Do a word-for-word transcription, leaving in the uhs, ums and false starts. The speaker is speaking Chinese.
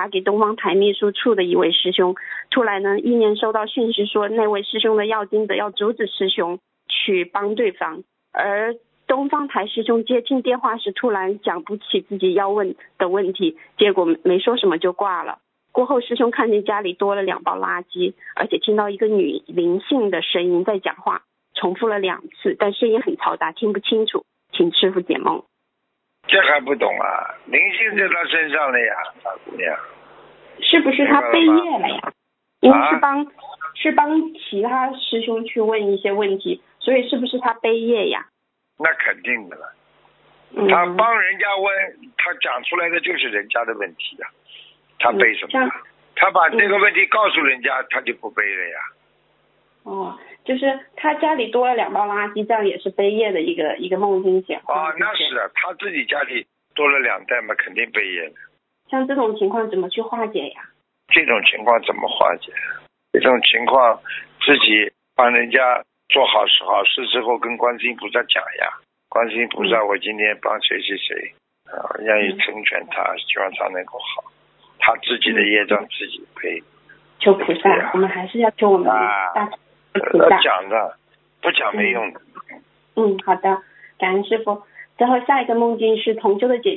打给东方台秘书处的一位师兄，突然呢意念收到讯息说那位师兄的要经者要阻止师兄去帮对方，而东方台师兄接听电话时突然讲不起自己要问的问题，结果没说什么就挂了。过后师兄看见家里多了两包垃圾，而且听到一个女灵性的声音在讲话，重复了两次，但声音很嘈杂，听不清楚，请师父解梦。 这还不懂啊？灵性在他身上了呀，大姑娘。 是不是他背业了呀？因为是帮、啊、是帮其他师兄去问一些问题，所以是不是他背业呀？ 那肯定的了。 嗯、 他帮人家问，他讲出来的就是人家的问题呀、啊，他背什么、嗯？他把这个问题告诉人家，嗯、他就不背了呀。 哦，就是他家里多了两包垃圾，这样也是背业的一个一个梦境显化。 哦，那是啊，他自己家里多了两袋嘛，肯定背业的。 像这种情况怎么去化解呀？ 这种情况怎么化解？这种情况自己帮人家做好事好事之后，跟观世音菩萨讲呀。观世音菩萨，我今天帮谁谁谁，啊，愿意成全他，希望他能够好。他自己的业障自己背。 求菩萨，啊、我们还是要求我们大菩萨。 要讲的，不讲没用的。 嗯，嗯好的，感恩师父。最后下一个梦境是同修的姐姐。